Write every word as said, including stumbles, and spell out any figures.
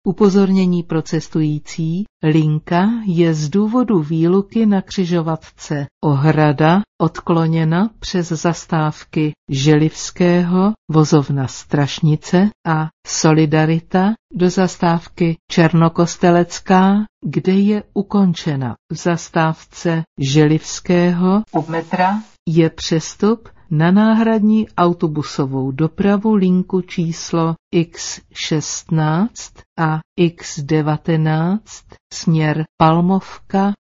Upozornění pro cestující: linka je z důvodu výluky na křižovatce Ohrada odkloněna přes zastávky Želivského, vozovna Strašnice a Solidarita do zastávky Černokostelecká, kde je ukončena. V zastávce Želivského u metra je přestup na náhradní autobusovou dopravu linku číslo iks šestnáct a iks devatenáct směr Palmovka